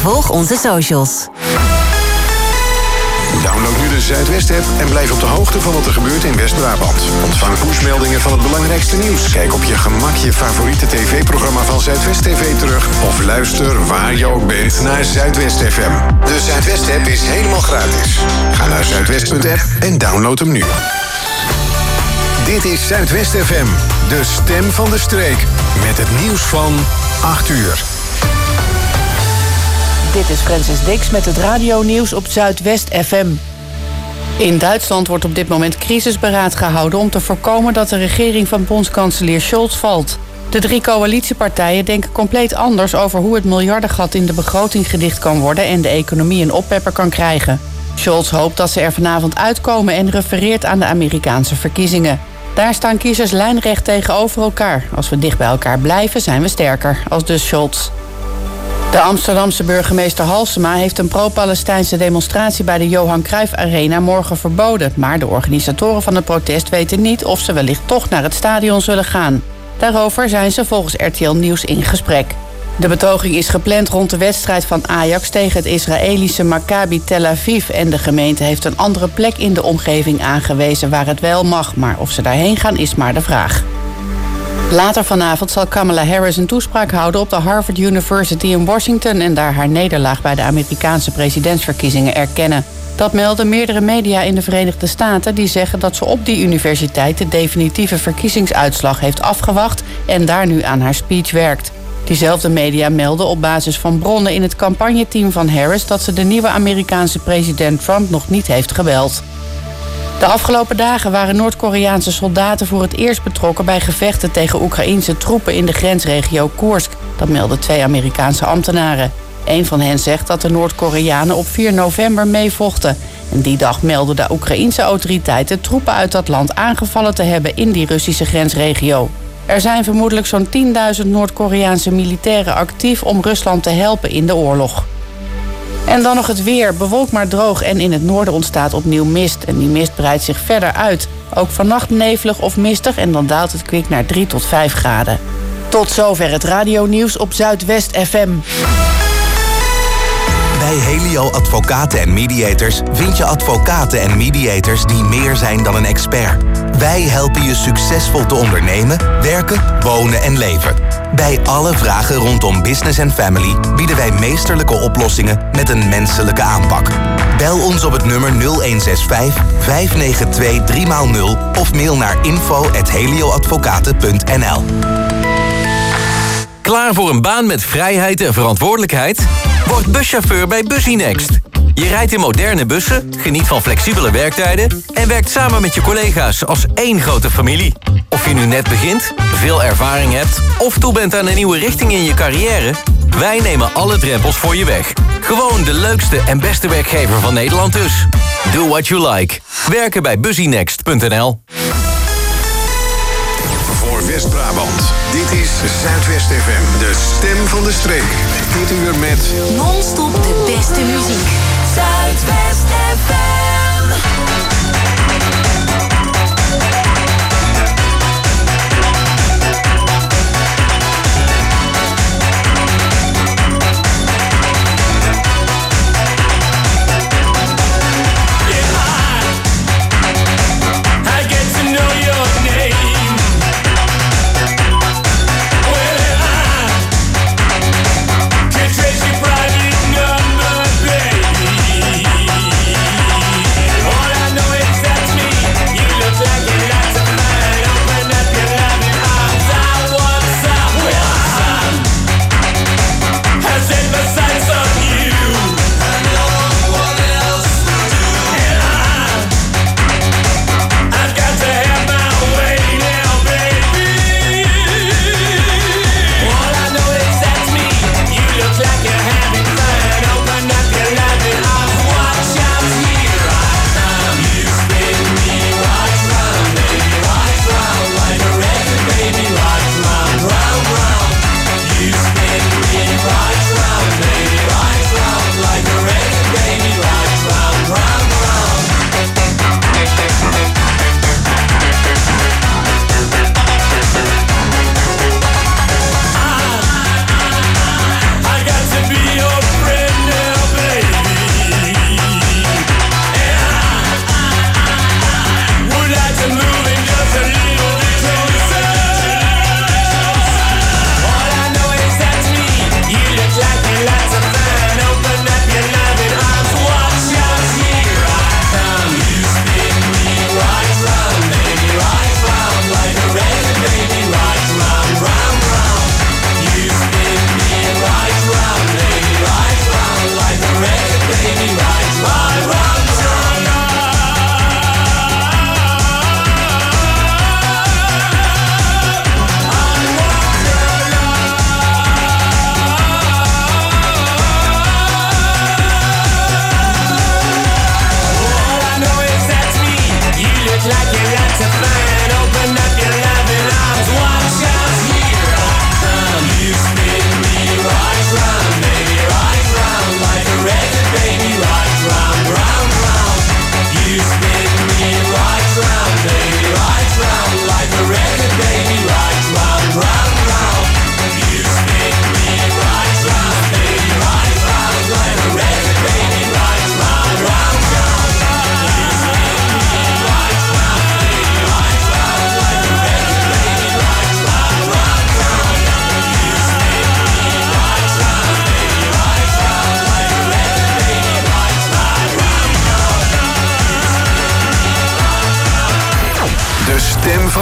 Volg onze socials. Download nu de Zuidwest-app en blijf op de hoogte van wat er gebeurt in West-Brabant. Ontvang pushmeldingen van het belangrijkste nieuws. Kijk op je gemak je favoriete tv-programma van Zuidwest TV terug. Of luister waar je ook bent naar Zuidwest FM. De Zuidwest-app is helemaal gratis. Ga naar zuidwest.app en download hem nu. Dit is Zuidwest FM, de stem van de streek. Met het nieuws van 8 uur. Dit is Francis Dix met het radionieuws op Zuidwest FM. In Duitsland wordt op dit moment crisisberaad gehouden om te voorkomen dat de regering van bondskanselier Scholz valt. De 3 coalitiepartijen denken compleet anders over hoe het miljardengat in de begroting gedicht kan worden en de economie een oppepper kan krijgen. Scholz hoopt dat ze er vanavond uitkomen en refereert aan de Amerikaanse verkiezingen. Daar staan kiezers lijnrecht tegenover elkaar. Als we dicht bij elkaar blijven, zijn we sterker, aldus Scholz. De Amsterdamse burgemeester Halsema heeft een pro-Palestijnse demonstratie bij de Johan Cruijff Arena morgen verboden. Maar de organisatoren van het protest weten niet of ze wellicht toch naar het stadion zullen gaan. Daarover zijn ze volgens RTL Nieuws in gesprek. De betoging is gepland rond de wedstrijd van Ajax tegen het Israëlische Maccabi Tel Aviv. En de gemeente heeft een andere plek in de omgeving aangewezen waar het wel mag. Maar of ze daarheen gaan is maar de vraag. Later vanavond zal Kamala Harris een toespraak houden op de Harvard University in Washington en daar haar nederlaag bij de Amerikaanse presidentsverkiezingen erkennen. Dat melden meerdere media in de Verenigde Staten die zeggen dat ze op die universiteit de definitieve verkiezingsuitslag heeft afgewacht en daar nu aan haar speech werkt. Diezelfde media melden op basis van bronnen in het campagneteam van Harris dat ze de nieuwe Amerikaanse president Trump nog niet heeft gebeld. De afgelopen dagen waren Noord-Koreaanse soldaten voor het eerst betrokken bij gevechten tegen Oekraïense troepen in de grensregio Koersk. Dat melden 2 Amerikaanse ambtenaren. Een van hen zegt dat de Noord-Koreanen op 4 november meevochten. En die dag melden de Oekraïense autoriteiten troepen uit dat land aangevallen te hebben in die Russische grensregio. Er zijn vermoedelijk zo'n 10.000 Noord-Koreaanse militairen actief om Rusland te helpen in de oorlog. En dan nog het weer. Bewolkt maar droog en in het noorden ontstaat opnieuw mist. En die mist breidt zich verder uit. Ook vannacht nevelig of mistig en dan daalt het kwik naar 3 tot 5 graden. Tot zover het radionieuws op Zuidwest FM. Bij Helio Advocaten en Mediators vind je advocaten en mediators die meer zijn dan een expert. Wij helpen je succesvol te ondernemen, werken, wonen en leven. Bij alle vragen rondom business en family bieden wij meesterlijke oplossingen met een menselijke aanpak. Bel ons op het nummer 0165 592 3x0 of mail naar info@helioadvocaten.nl. Klaar voor een baan met vrijheid en verantwoordelijkheid? Word buschauffeur bij Busynext. Je rijdt in moderne bussen, geniet van flexibele werktijden en werkt samen met je collega's als één grote familie. Of je nu net begint, veel ervaring hebt of toe bent aan een nieuwe richting in je carrière, wij nemen alle drempels voor je weg. Gewoon de leukste en beste werkgever van Nederland dus. Do what you like. Werken bij busynext.nl. Voor West-Brabant. Dit is Zuidwest FM, de stem van de streek. Dit uur met Non-stop de beste muziek. Zuidwest FM. All I know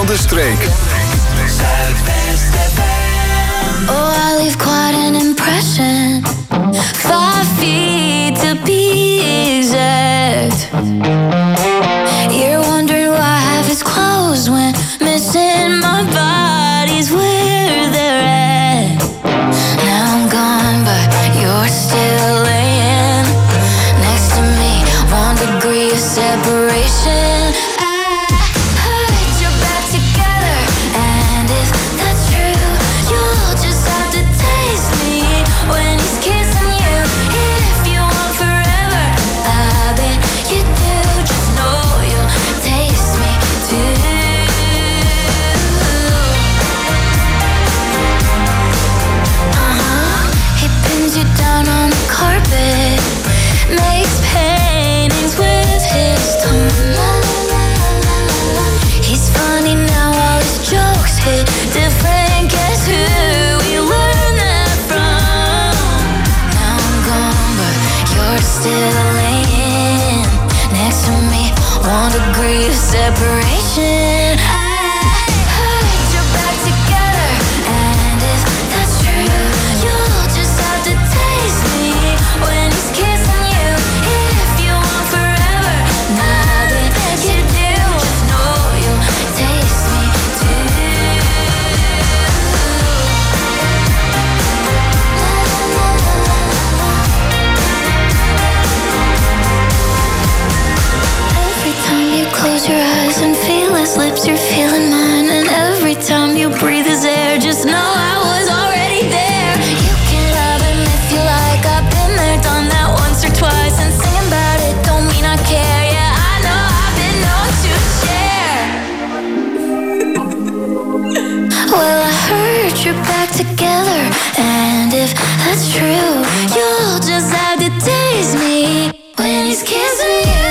van de streek. Zuidwest FM. Oh, I leave quite an impression. 5 feet to be exact. You're wondering why half is closed when missing my body's where they're at. Now I'm gone, but you're still laying next to me. 1 degree of separation. Makes paintings with his tongue. He's funny now, all his jokes hit different. Guess who we learned that from? Now I'm gone, but you're still laying next to me. 1 degree of separation. Close your eyes and feel his lips, you're feeling mine. And every time you breathe his air, just know I was already there. You can love him if you like, I've been there, done that once or twice. And singing about it don't mean I care. Yeah, I know I've been known to share. Well, I heard you're back together, and if that's true, you'll just have to taste me when he's kissing you.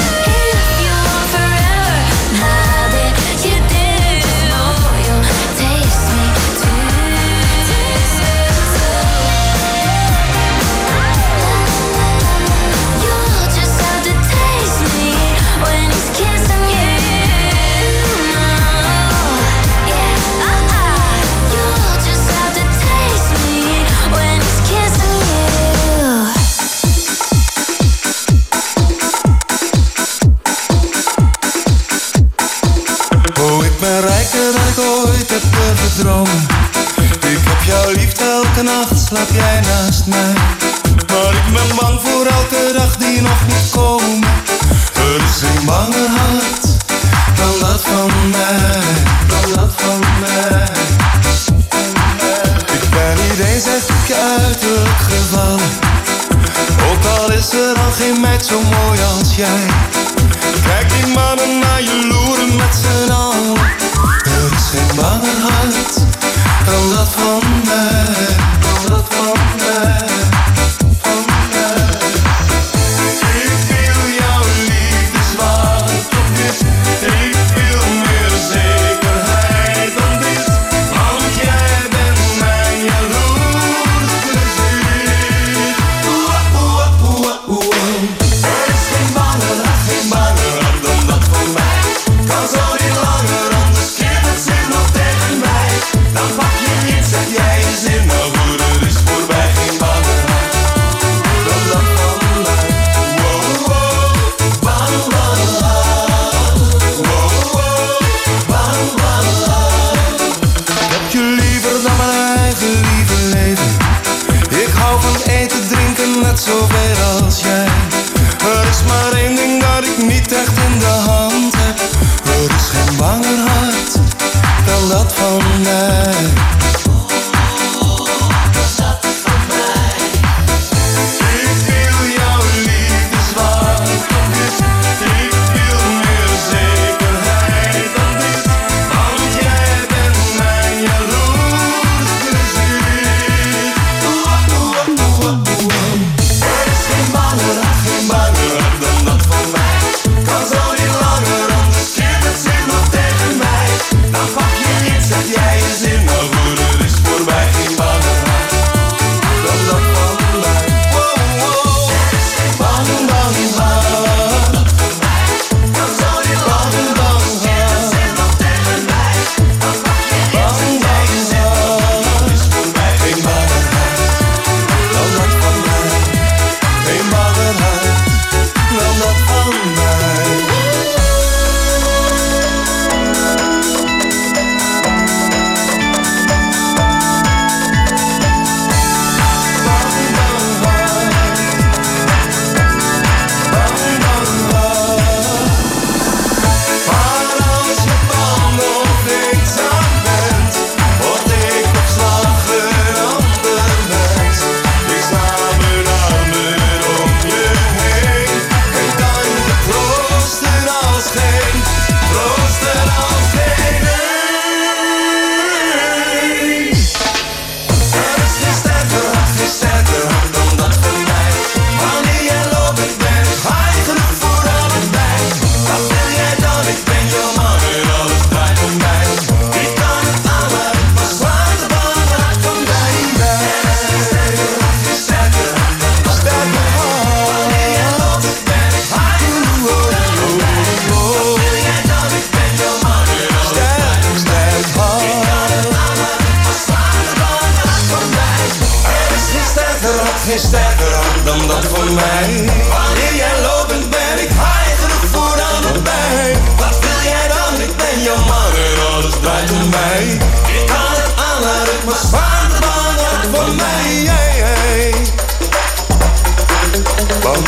Dromen. Ik heb jouw liefde elke nacht, slaap jij naast mij. Maar ik ben bang voor elke dag die nog moet komen. Er is geen banger hart dan dat van mij, dan dat van mij. Ik ben niet eens echt op je uiterlijk gevallen. Ook al is er al geen meid zo mooi als jij. Kijk die mannen naar je loeren met z'n allen. Er is geen banger hart dan dat van mij, dan dat van mij, van mij. Ik wil jouw liefde zwart op dit. Ik wil meer zekerheid dan dit. Want jij bent mijn jaloers plezier. Er is geen banger hart dan dat van mij. Kan zo niet langer, anders keert het zich nog tegen mij. Dan pak je iets, zeg jij je zin, nou goed, het is voorbij, geen banger hart dan dat van mij. Wow, wow, bang, bang, wow, wow, bang, bang. Ik heb je liever dan mijn eigen lieve leven. Ik hou van eten, drinken, net zoveel als jij. Er is maar één ding dat ik niet echt in de hand heb. Er is geen banger hart dan dat van mij. Ik wil jouw liefde zwart op dit. Ik wil meer zekerheid dan dit. Want jij bent mijn jaloers plezier. Er is geen banger hart dan dat van mij. Kan zo niet langer, anders keert het zich nog tegen mij. Dan pak je iets, zeg jij je zin, nou goed. mij. Wanneer jij loopt ben ik high genoeg voor allebei. Wat wil jij dan? Ik ben jouw man en alles draait om mij. Ik kan het aan, laat het maar zwaar te belangrijk voor mij. Bam,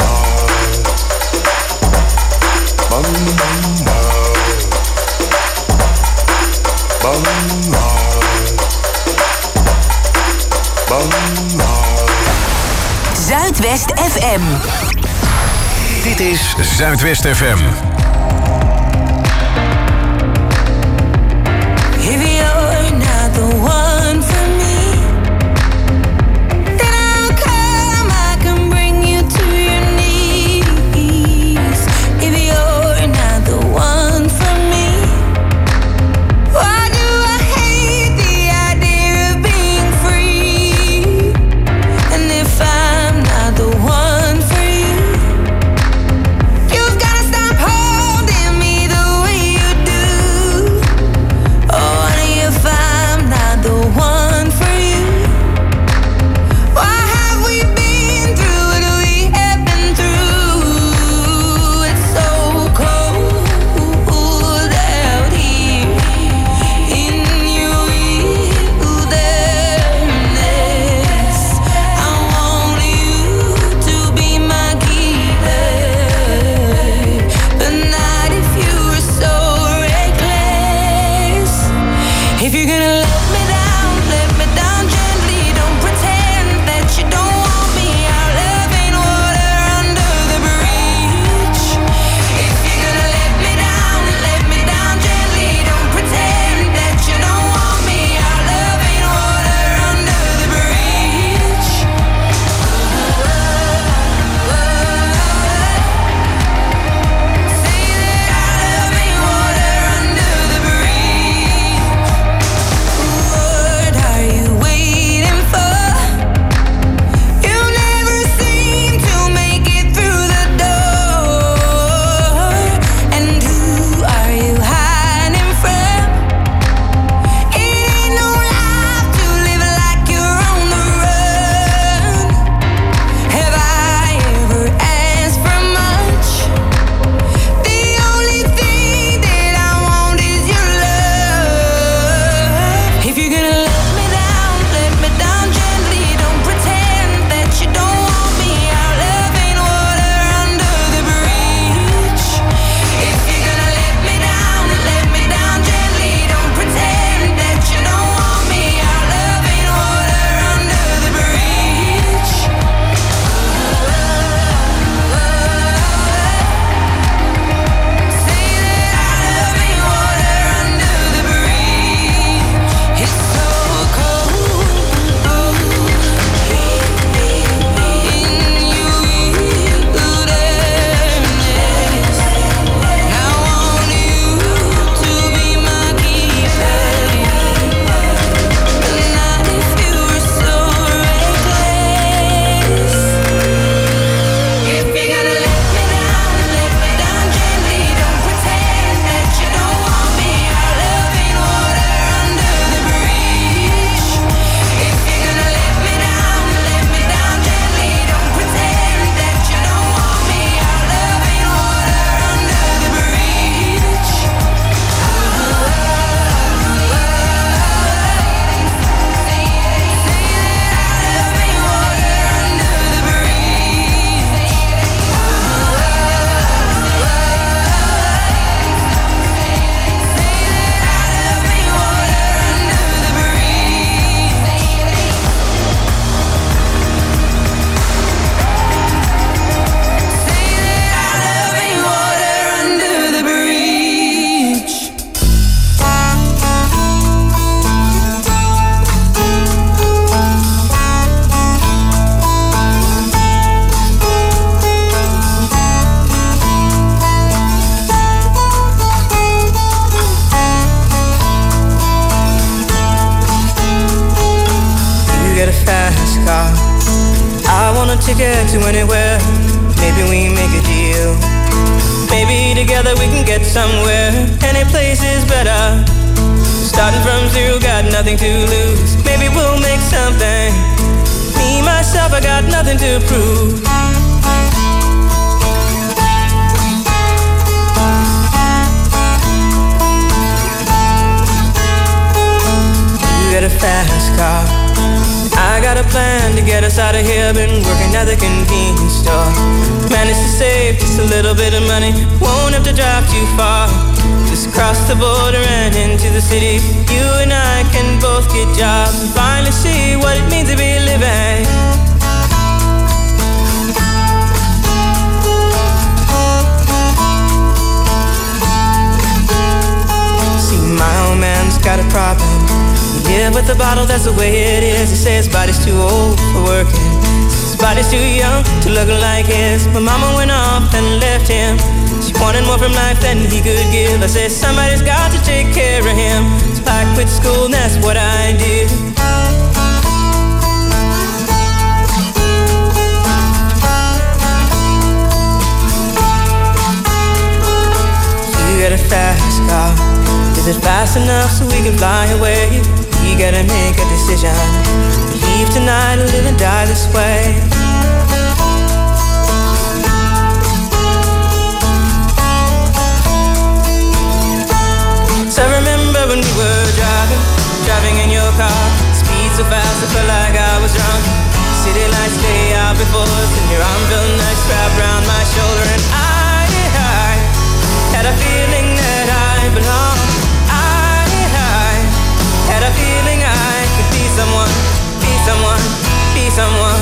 bam, bam, bam. Zuidwest FM. Dit is Zuidwest FM. If you're not the one for me, then I'll come, I can bring you to your knees. If you're not the one for me, why do I hate the idea of being free? And if I'm not the one for you, you've gotta stop holding me the way you do. Oh, honey, if I'm not the one for you, why have we been through what we have been through? It's so cold out here in your wilderness. I want you to be my keeper, but not if you were so reckless. If you're gonna let me down gently. Don't pretend that you don't want me. Our love ain't water under the bridge. If you're gonna let me down gently. Don't pretend that you don't want me. Our love ain't water under the bridge. Say that our love ain't water under the bridge. What are you waiting for? You never seem to make it through the door. And who are you hiding from? It ain't no life to live like you're on the run. Have I ever asked for much? The only thing that I want is your love. If you're gonna let me down gently. Don't pretend that you don't want me. Our love ain't water under the bridge. If you're gonna let me down gently. Don't pretend that you don't want me. Our love ain't water under the bridge. Say that our love ain't water under the bridge. It's so cold in your wilderness. I want you to be my keeper, but not if you were so reckless. If you're gonna let me down gently. Don't pretend that you don't want me. Our love ain't water under the bridge. If you're gonna let me down gently. Don't pretend that you don't want me. Our love ain't water under the bridge. Say that our love ain't water under the bridge. You get a fast car. I want a ticket to anywhere. Maybe we make a deal. Maybe together we can get somewhere. Any place is better. Starting from zero, got nothing to lose. Maybe we'll make something. Me, myself, I got nothing to prove. plan to get us out of here. Been working at the convenience store. Managed to save just a little bit of money. Won't have to drive too far. Just cross the border and into the city. You and I can both get jobs and finally see what it means to be living. See, my old man's got a problem. He live with a bottle, that's the way it is. He says his body's too old for working. His body's too young to look like his. My mama went off and left him. She wanted more from life than he could give. I said somebody's got to take care of him. So I quit school and that's what I did. You got a fast car. Is it fast enough so we can fly away? We gotta make a decision. Leave tonight or live and die this way. So I remember when we were driving in your car. Speed so fast I felt like I was drunk. City lights lay out before us, and your arm felt nice wrapped around my shoulder. And I had a feeling that I belonged. Had a feeling I could be someone, be someone, be someone.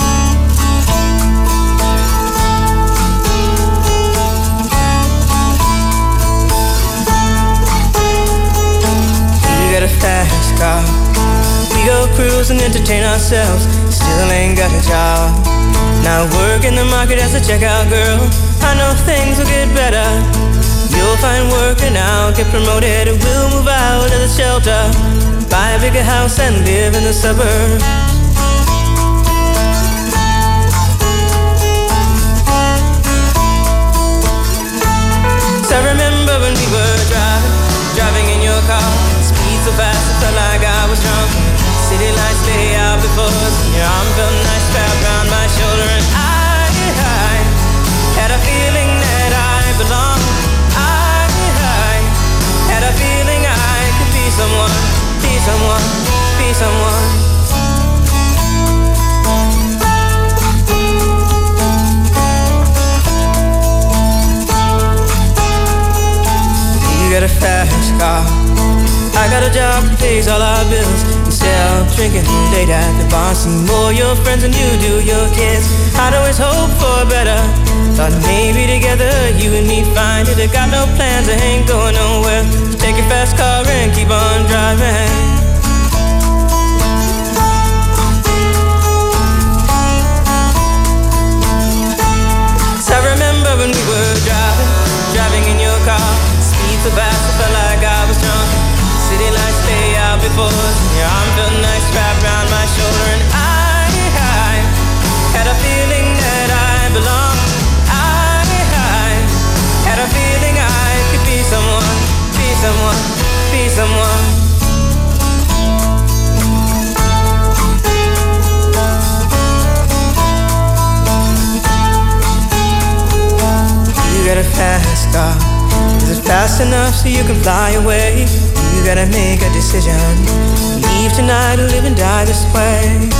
You got a fast car. We go cruise and entertain ourselves. Still ain't got a job. Now work in the market as a checkout girl. I know things will get better. You'll find work and I'll get promoted. We'll move out of the shelter, buy a bigger house and live in the suburbs. So I remember when we were driving in your car. Speed so fast I felt like I was drunk. City lights lay out before us, and your arm felt nice wrapped around my shoulder. And I had a feeling that I belonged. Had a feeling I could be someone, be someone, be someone. You got a fast car. I got a job that pays all our bills. Instead of drinking late at the bar, see more your friends than you do your kids. I'd always hope for better. Thought maybe together you and me find it. I got no plans, I ain't going nowhere. So take your fast car and keep on driving. So I remember when we were driving in your car. Speed so fast I felt like I was drunk. City lights lay out before us, and your arm felt nice wrapped around my shoulder. And I had a feeling that I belonged. Had a feeling I could be someone, be someone, be someone. You got a fast car. Is it fast enough so you can fly away? You gotta make a decision. Leave tonight or live and die this way.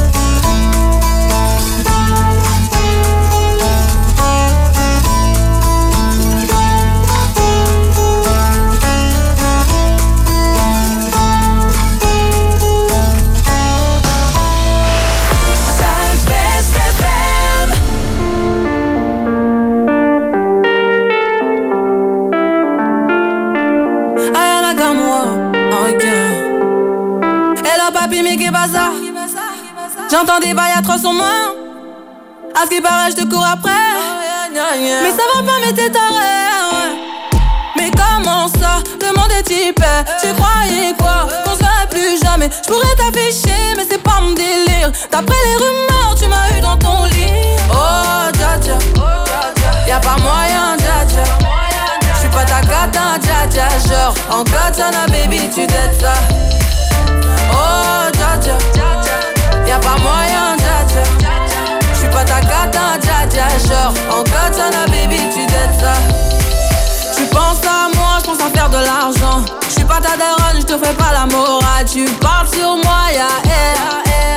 J'entends des bails atroces en main. À ce qui paraît, je te cours après. Mais ça va pas, mais t'es taré. Mais comment ça, le monde est hyper. Tu croyais quoi, qu'on se verrait plus jamais. Je pourrais t'afficher, mais c'est pas mon délire. D'après les rumeurs, tu m'as eu dans ton lit. Oh, dja dja, y'a pas moyen, dja dja. J'suis pas ta cata, dja dja. Genre, en katana, baby, tu dettes ça. Oh, dja dja, y'a pas moyen, dja dja. J'suis pas ta cata, dja dja. Genre, en katana, baby, tu dettes ça. Tu penses à moi, j'pense à faire de l'argent. J'suis pas ta daronne, j'te fais pas la morale. Tu parles sur moi, y'a air.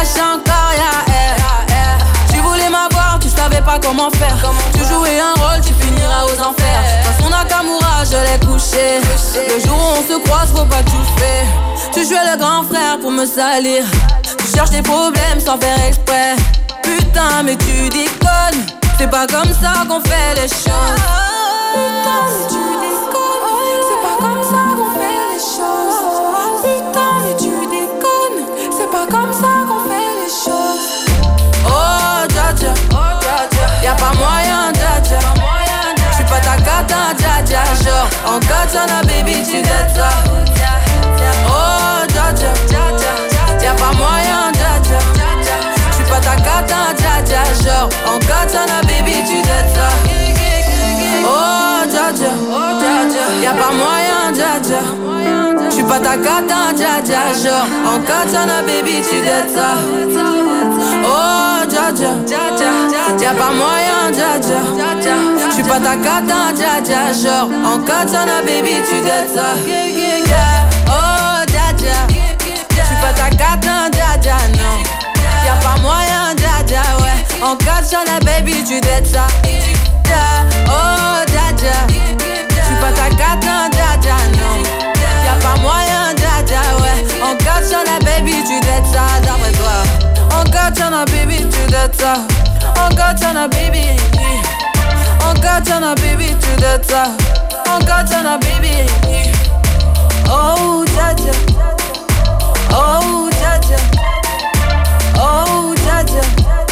lâché encore, Tu voulais m'avoir, tu savais pas comment faire. Tu jouais un rôle, tu finiras aux enfers. Dans son Nakamura, je l'ai couché. Le jour où on se croise, faut pas tout faire. Tu jouais le grand frère pour me salir. Tu cherches des problèmes sans faire exprès. Putain, mais tu déconnes. C'est pas comme ça qu'on fait les choses. Putain, mais tu déconnes. C'est pas comme ça qu'on fait les choses. Putain, mais tu déconnes. C'est pas comme ça qu'on fait les choses. Oh, dja dja, y'a pas moyen, dja dja. J'suis pas ta cata, dja dja. Genre, en katana, baby, tu dettes ça. Oh, dja dja, y'a pas moyen, dja dja. J'suis pas ta cata, dja dja. Genre, en katana, baby, tu dettes ça. Oh, dja dja, y'a pas moyen, dja dja. J'suis pas ta cata, dja dja. Genre, en katana, baby, tu dettes ça. Oh, dja dja, y'a pas moyen, dja dja. J'suis pas ta cata, dja dja. Genre, en katana, baby, tu dettes ça. Oh, dja dja, j'suis pas ta cata, dja dja, non. Y'a pas moyen, dja dja, ouais. En katana, baby, tu dettes ça. Oh, dja dja, j'suis pas ta cata, dja dja, non. Y'a pas moyen, dja dja, ouais. En katana, baby, tu dettes ça, d'après toi. On katana, baby, tu dettes ça. On katana, baby. On katana, baby, tu dettes ça. On katana, baby. Oh, dja dja. Oh, dja dja. Oh, dja dja.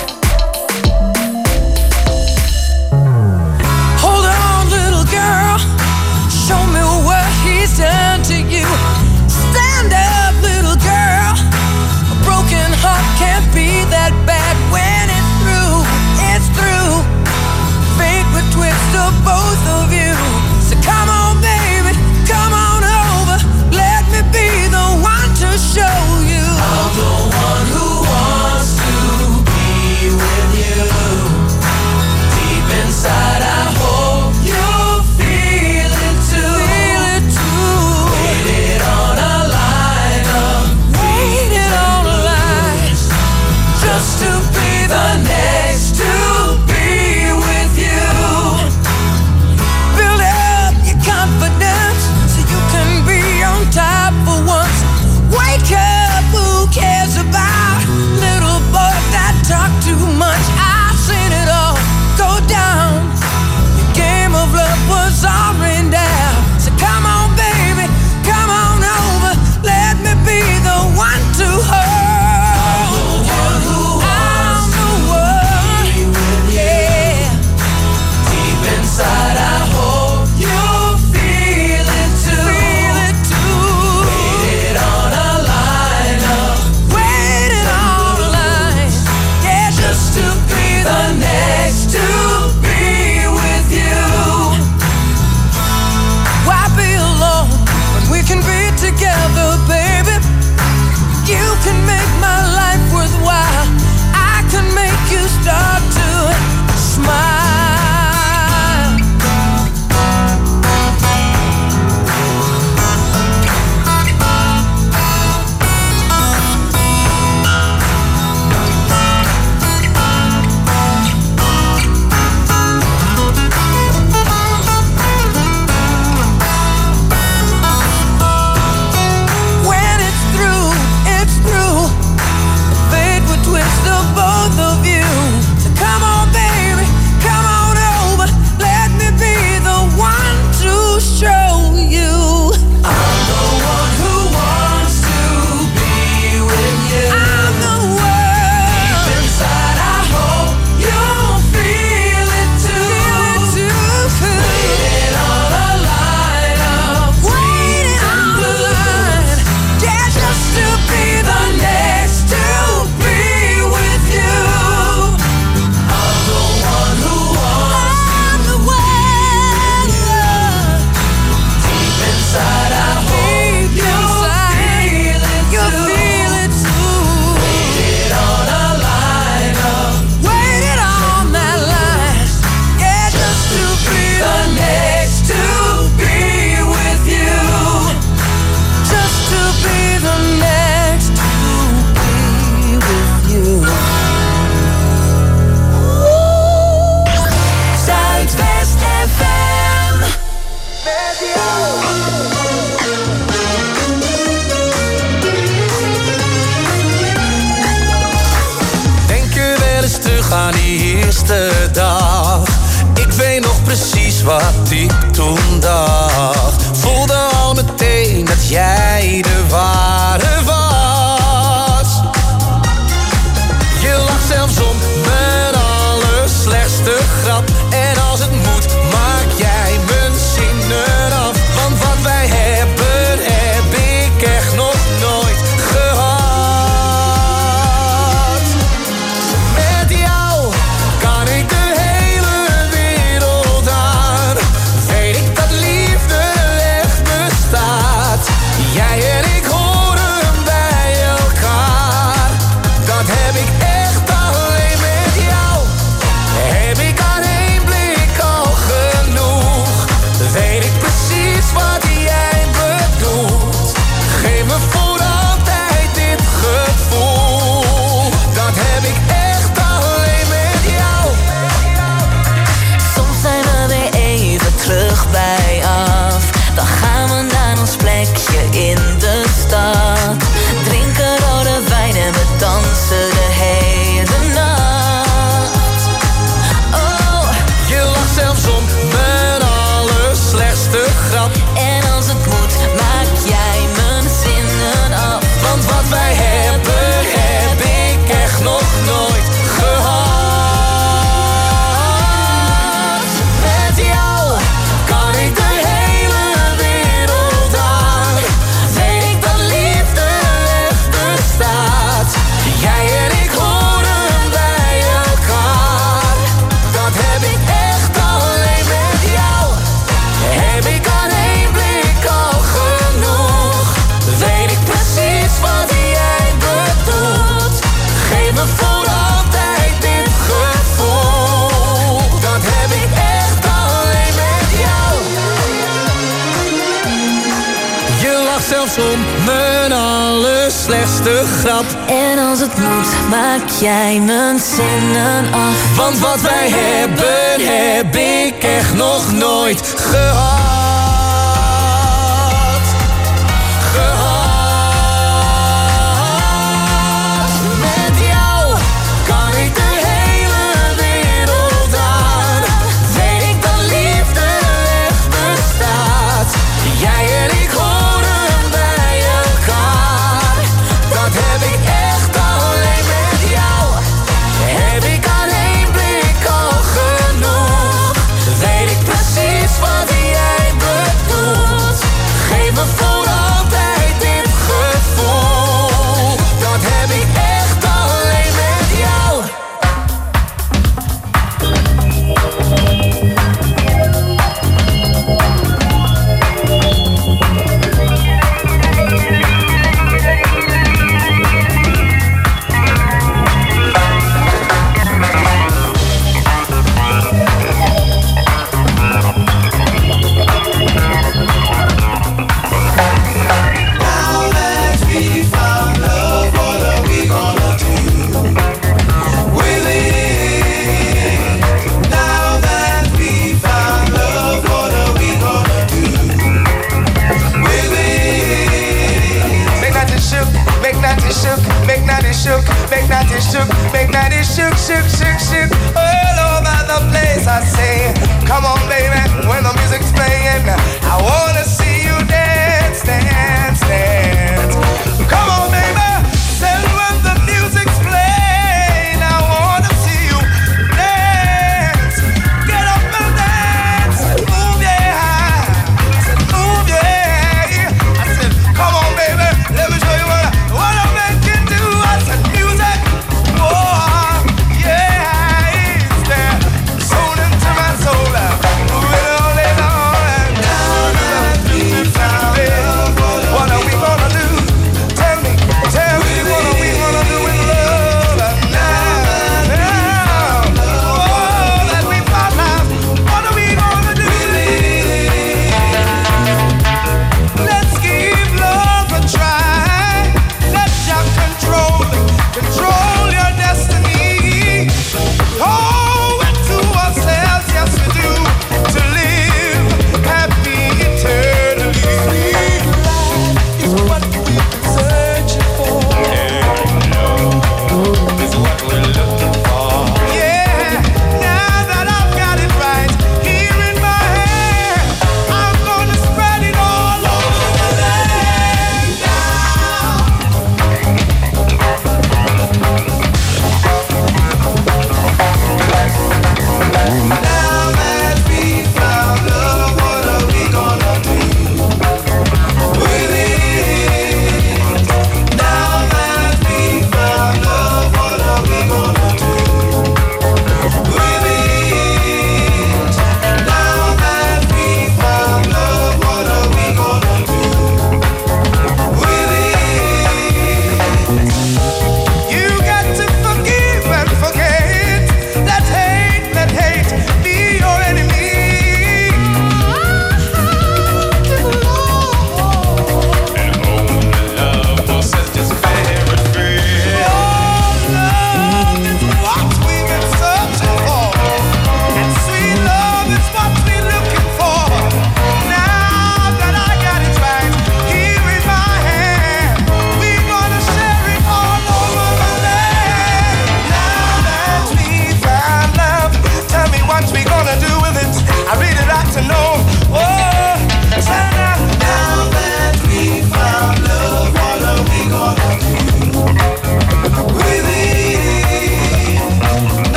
Hold on, little girl. Show me what he's done to you. Stand up, little girl. A broken heart can't be that bad when it's through. It's through. Fate would twist of both of you. So come on, baby, come on over. Let me be the one to show you. I'm the one who wants to be eerste dag. Ik weet nog precies wat ik toen dacht. Voelde al meteen dat jij de ware was. Je lacht zelfs om mijn allerslechtste grap. En als het moet, maak jij mijn zinnen af. Want wat wij hebben, heb ik echt nog nooit gehad. Met jou kan ik de hele wereld aan. Weet ik dat liefde echt bestaat. Jij en ik horen bij elkaar. Dat heb ik echt alleen met jou. Heb ik aan één blik al genoeg. Weet ik precies wat jij bedoelt. Geef me voor altijd dit gevoel. Dat heb ik echt alleen met jou. Soms zijn we weer even terug bij af. Dan gaan we naar ons plekje in de stad. Drinken rode wijn en we dansen de hele nacht. Oh, Je lacht zelfs om mijn allerslechtste grap. en als het moet, maak jij mijn zinnen af. Want wat wij hebben, heb ik echt nog nooit gehad. Met jou kan ik de hele wereld aan. Weet ik dat liefde echt bestaat. Jij en ik horen bij elkaar. Dat heb ik echt alleen met jou. Heb ik aan één blik al genoeg. Weet ik precies wat jij bedoelt. Geef me voor altijd dit gevoel. Dat heb ik echt alleen met jou. Je lacht zelfs om mijn allerslechtste grap. En als het moet, maak jij mijn zinnen af. Want wat wij hebben, heb ik echt nog nooit gehad. Met jou kan ik de hele wereld aan. Weet ik dat liefde echt bestaat. Jij en ik horen bij elkaar. Dat heb ik echt alleen met jou. Heb ik aan één blik al genoeg. Weet ik precies wat jij bedoelt.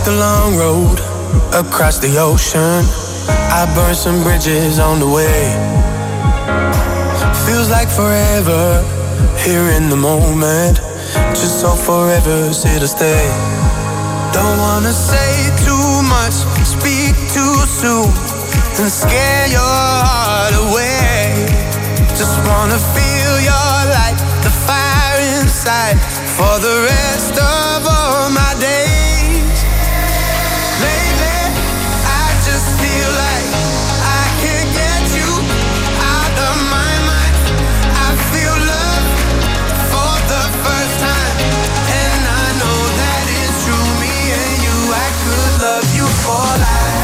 the long road across the ocean. I burned some bridges on the way. Feels like forever here in the moment. Just so forever's here to stay. Don't wanna say too much, speak too soon, and scare your heart away. Just wanna feel your light, the fire inside, for the rest of all my days. Lately, I just feel like I can't get you out of my mind. I feel love for the first time, and I know that it's true. Me and you, I could love you for life.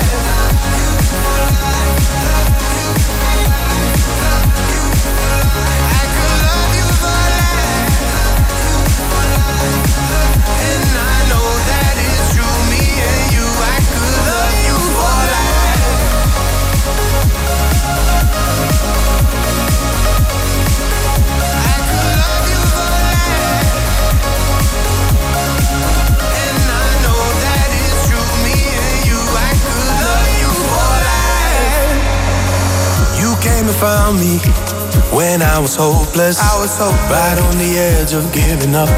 Came and found me when I was hopeless. Right on the edge of giving up.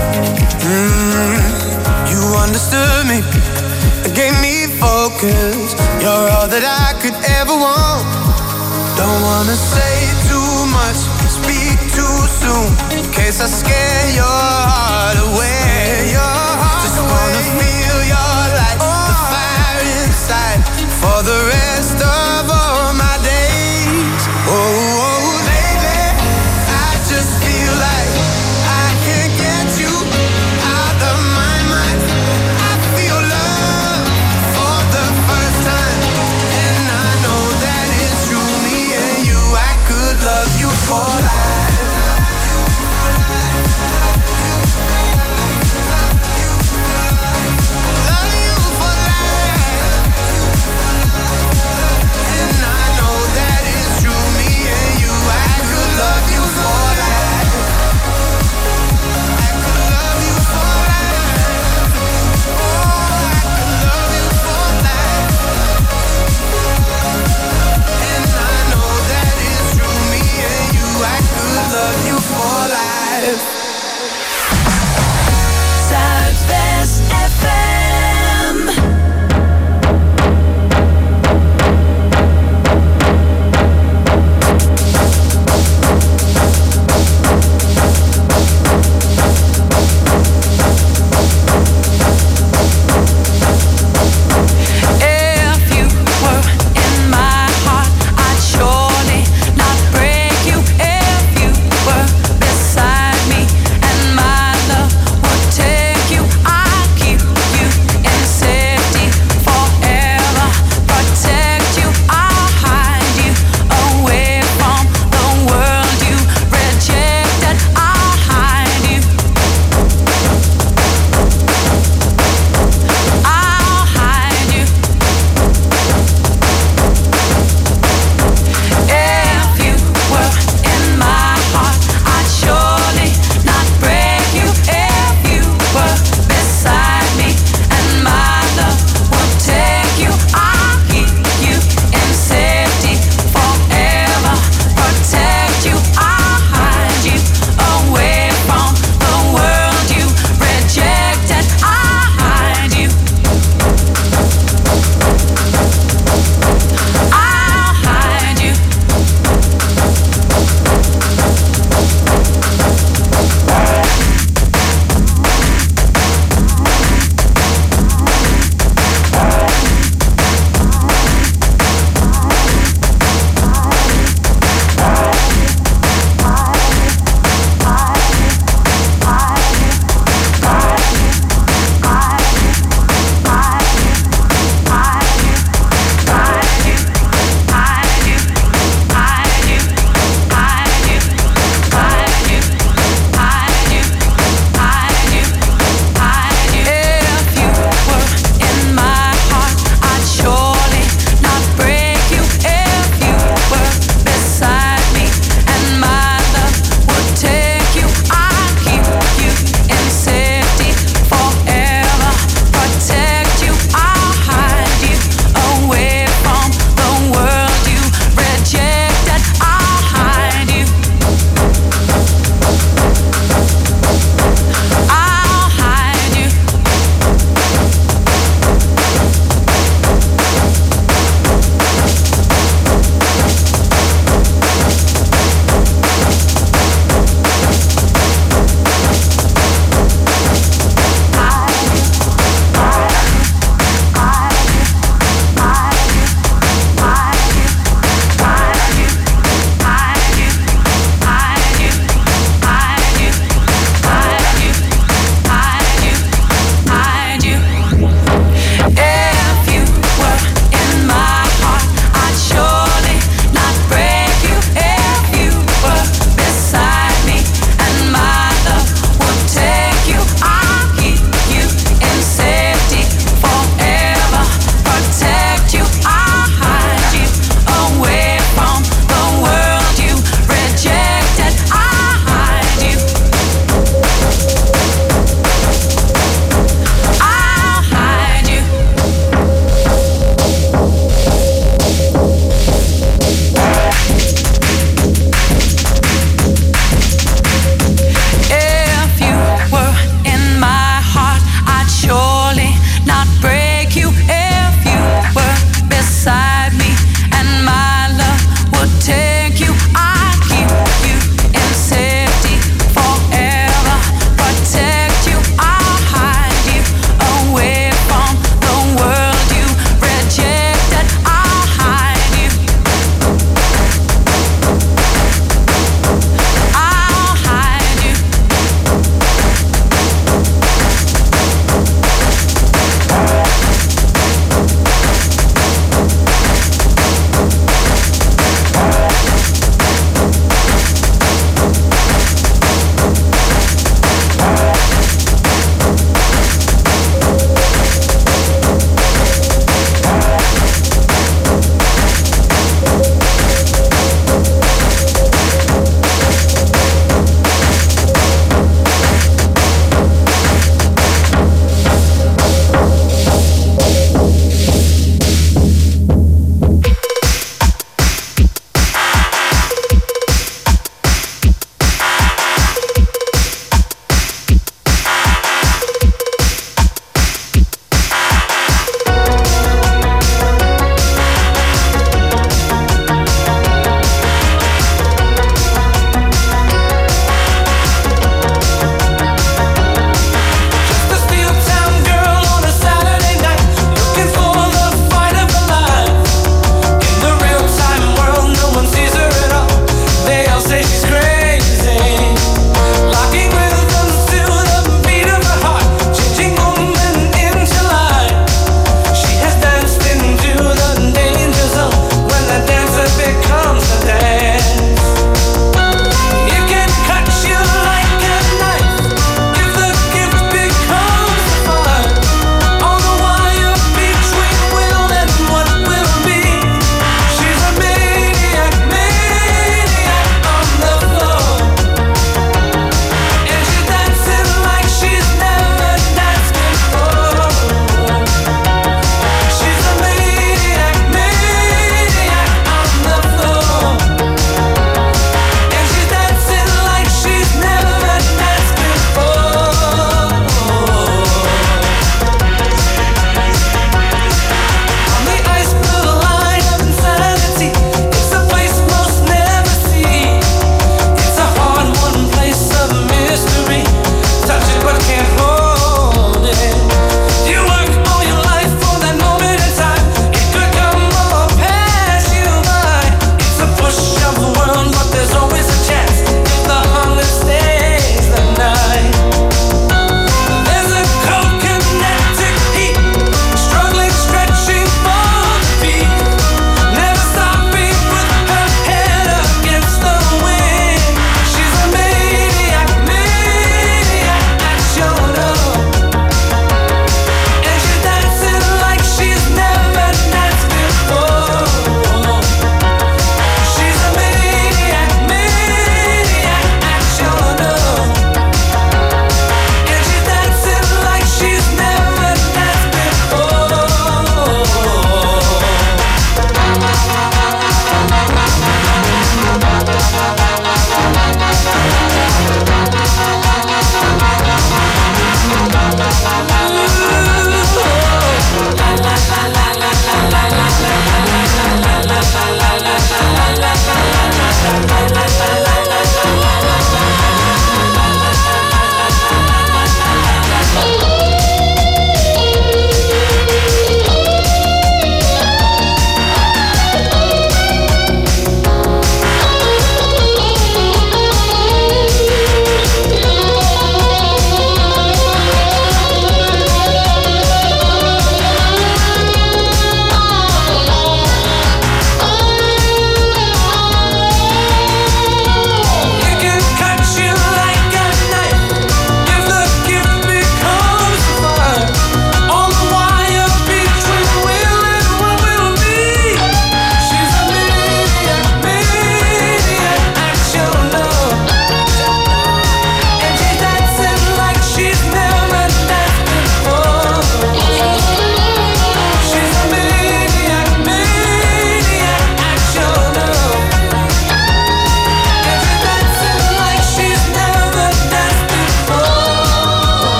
You understood me, gave me focus. You're all that I could ever want. Don't wanna say too much, speak too soon, in case I scare your heart away. Just wanna feel your light, the fire inside, for the rest of all my days. Oh, baby, I just feel like I can't get you out of my mind. I feel love for the first time, and I know that it's true. Me and you, I could love you for life.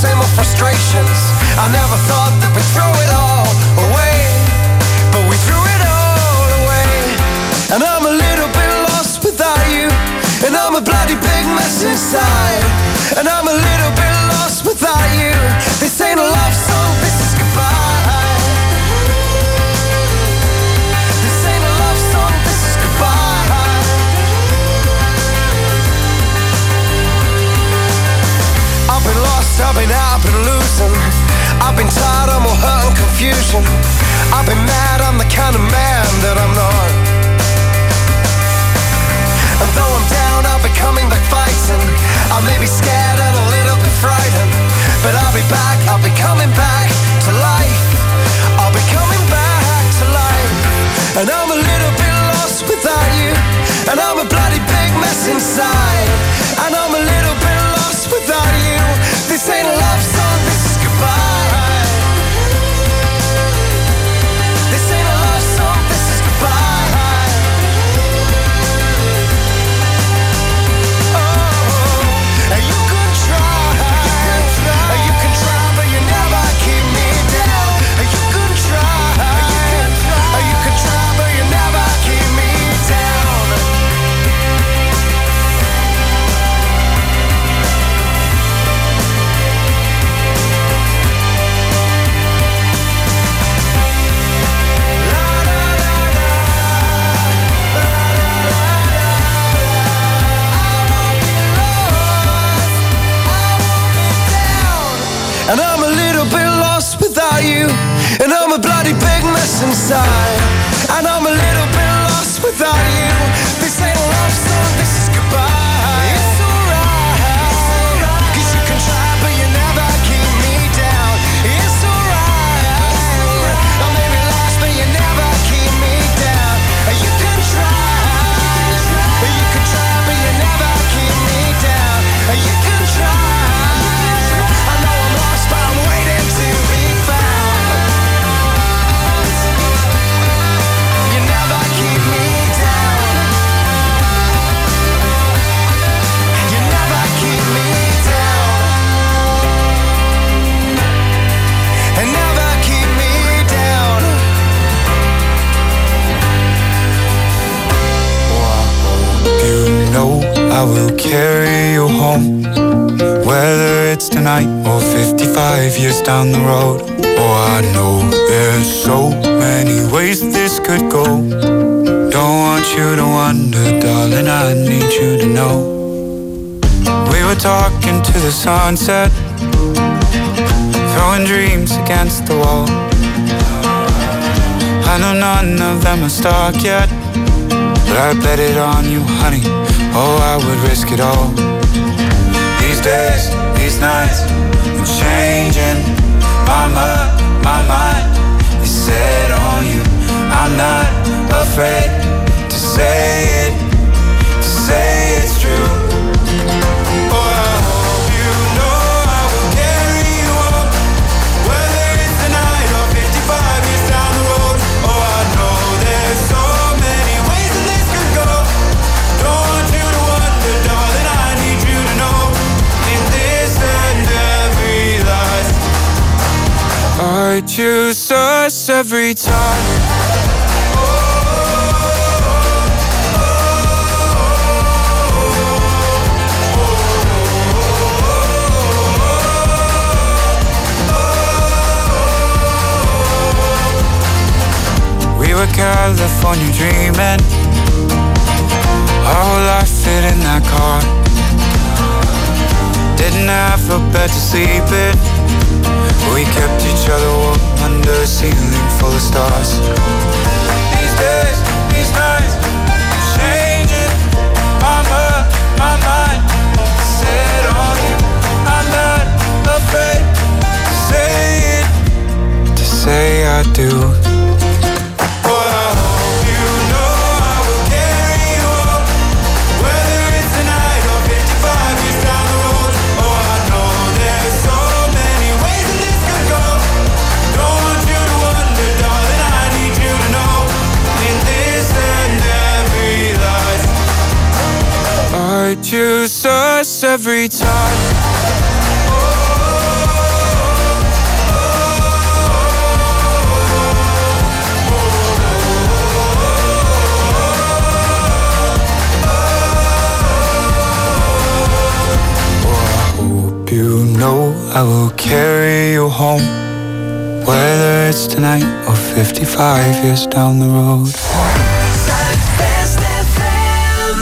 same old frustrations. I never thought that we'd throw it all away, but we threw it all away. And I'm a little bit lost without you, and I'm a bloody big mess inside. And I'm a little bit lost without you. This ain't a love song, this is goodbye. This ain't a love song, this is goodbye. I've been lost, I've been out, I've been losing. I've been tired, I'm all hurt and confusion. I've been mad, I'm the kind of man that I'm not. And though I'm down, I'll be coming back fighting. I may be scared and a little bit frightened, but I'll be back, I'll be coming back to life. I'll be coming back to life. And I'm a little bit lost without you, and I'm a bloody big mess inside. And I'm a little bit lost without you. This ain't a love song, this is goodbye. This ain't a love song, this is goodbye. And I'm a little bit lost without you, and I'm a bloody big mess inside. And I'm a little bit lost without you. This ain't a love song, this is goodbye. It's alright, 'cause you can try but you never keep me down. It's alright, I may be lost but you never keep me down. You can try but you never keep me down. You can try, I know I'm lost but I'm waiting to be found. You never keep me down. You never keep me down. And never keep me down. You know I will carry you home, whether it's tonight or 55 years down the road. Oh, I know there's so many ways this could go. Don't want you to wonder, darling, I need you to know. We were talking to the sunset, throwing dreams against the wall. I know none of them are stuck yet, but I bet it on you, honey. Oh, I would risk it all. These days, these nights, I'm changing my mind is set on you. I'm not afraid to say it's true. Oh, I hope you know I will carry you home, whether it's tonight or 55 years down the road. Oh, I know there's so many ways that this could go. Don't want you to wonder, darling, I need you to know. In this and every life, I choose us every time. We were California dreaming, our whole life fit in that car. Didn't have a bed to sleep in, we kept each other warm under a ceiling full of stars. These days, these nights, changing my mind, set on you. I'm not afraid to say it, to say I do. I choose us every time. carry you home, whether it's tonight or 55 years down the road. Zuidwest FM.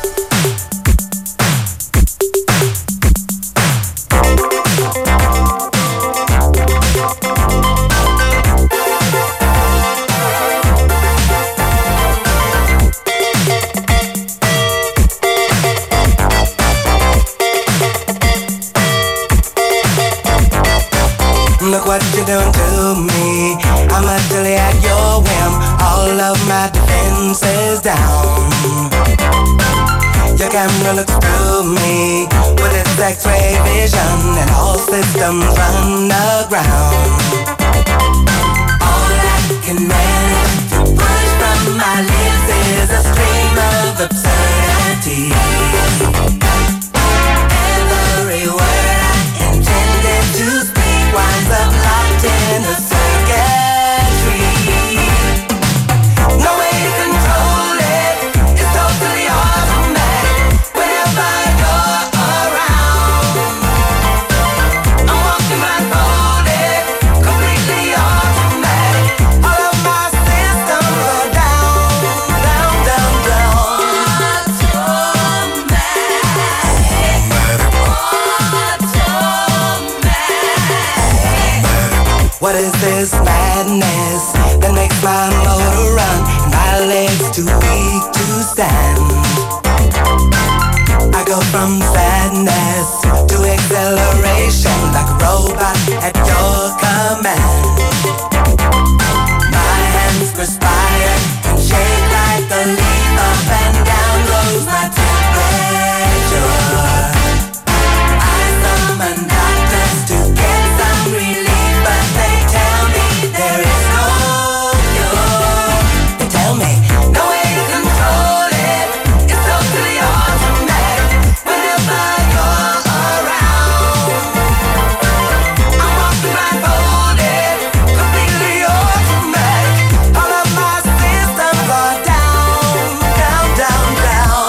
Look what you're doing to me. I'm utterly at your whim. All of my defenses down. Your camera looks through me with its X-ray vision, and all systems run aground. All I can manage to push from my lips is a stream of absurdity. Every word I intended to speak winds up locked in a circuitry. No way to control it, it's totally automatic. Whenever you're around, I'm walking blindfolded, completely automatic. All of my systems are down, down, down, down. What is this madness that makes my motor run and my legs too weak to stand? I go from sadness to acceleration like a robot at your command. My hands perspire and shake like a leaf. Up and down goes my temperature. I summon doctors to get some relief, but they tell me there is no cure. They tell me no way to control it, it's totally automatic. Whenever you're around, I'm walking blindfolded, completely automatic. All of my systems are down, down, down, down.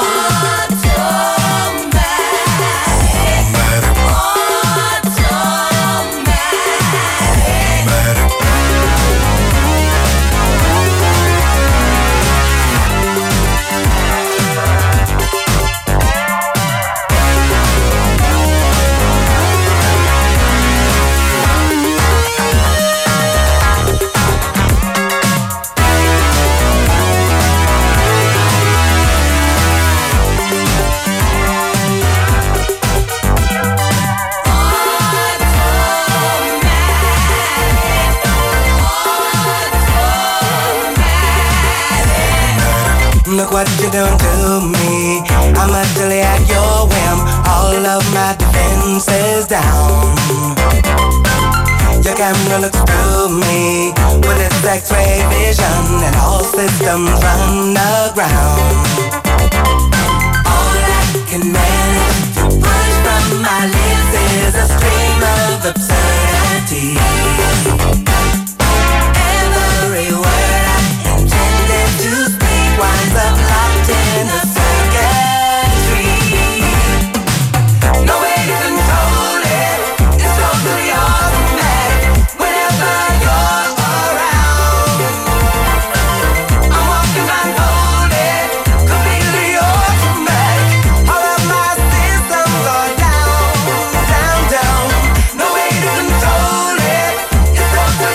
Look what you're doing to me. I'm utterly at your whim. All of my defenses down. Your camera looks through me with its X-ray vision, and all systems run aground. All I can manage to push from my lips is a stream of absurdity. Every word I intended to speak winds up locked in a circuitry. No way to control it, it's totally automatic. Whenever you're around, I'm walking blindfolded, completely automatic. All of my systems are down, down, down. No way to control it, it's totally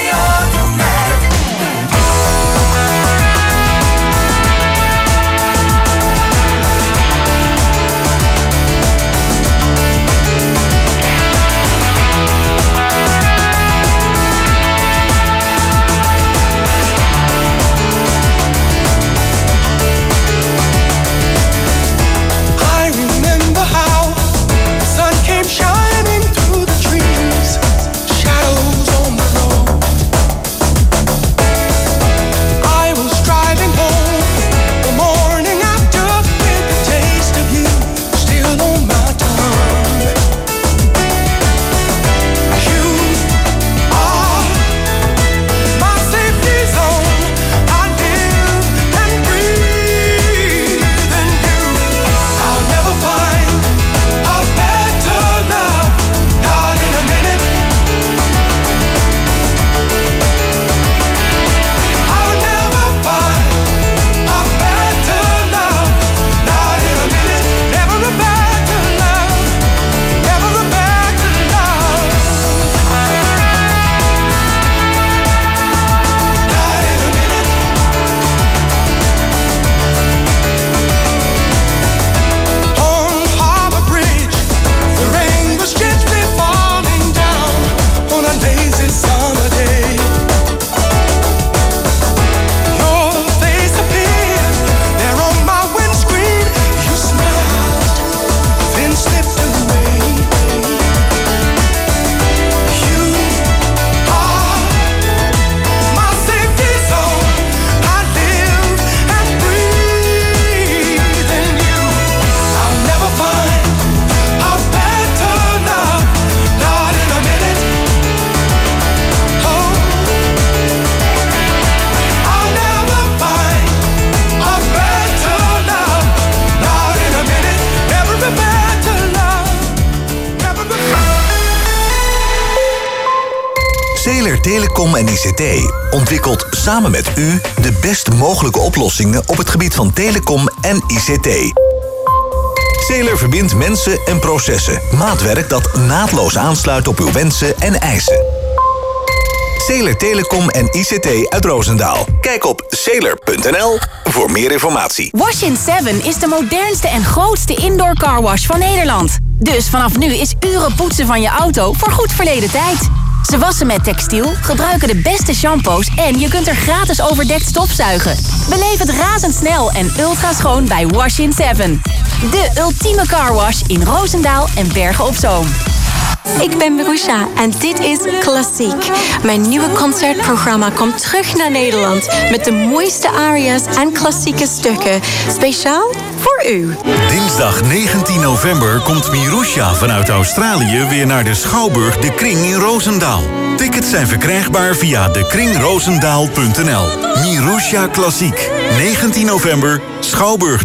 Telecom en ICT ontwikkelt samen met u de best mogelijke oplossingen op het gebied van telecom en ICT. Sailor verbindt mensen en processen. Maatwerk dat naadloos aansluit op uw wensen en eisen. Sailor Telecom en ICT uit Roosendaal. Kijk op sailor.nl voor meer informatie. Wash in 7 is de modernste en grootste indoor carwash van Nederland. Dus vanaf nu is uren poetsen van je auto voor goed verleden tijd. Ze wassen met textiel, gebruiken de beste shampoos en je kunt er gratis overdekt stofzuigen. Beleef het razendsnel en ultra schoon bij Wash in 7. De ultieme carwash in Roosendaal en Bergen op Zoom. Ik ben Marusha en dit is Klassiek. Mijn nieuwe concertprogramma komt terug naar Nederland met de mooiste aria's en klassieke stukken. Speciaal voor u. Dinsdag 19 november komt Marusha vanuit Australië weer naar de Schouwburg De Kring in Roosendaal. Tickets zijn verkrijgbaar via dekringroosendaal.nl. Marusha Klassiek. 19 november, Schouwburg